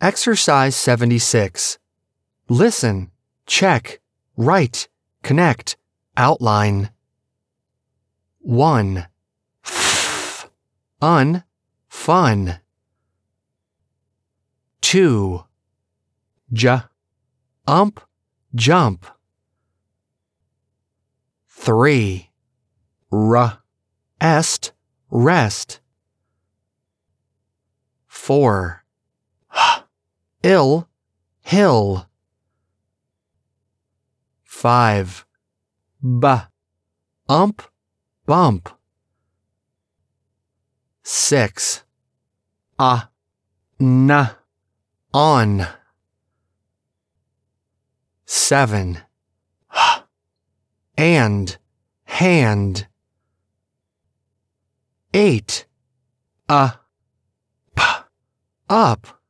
Exercise 76. Listen, check, write, connect, outline. 1. Fun. 2. Jump. 3. Rest. 4. Hill. 5. Bump. 6. On. 7. Hand. 8. Up.